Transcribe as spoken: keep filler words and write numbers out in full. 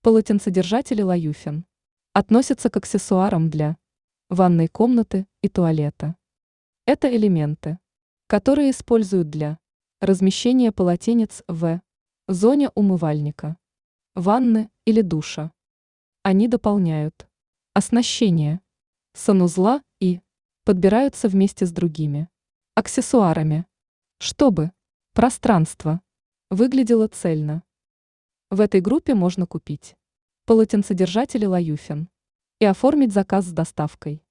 Полотенцедержатели Лаюфин относятся к аксессуарам для ванной комнаты и туалета. Это элементы, которые используют для размещения полотенец в зоне умывальника, ванны или душа. Они дополняют оснащение санузла и подбираются вместе с другими аксессуарами, чтобы пространство выглядело цельно. В этой группе можно купить полотенцедержатели Лаюфин и оформить заказ с доставкой.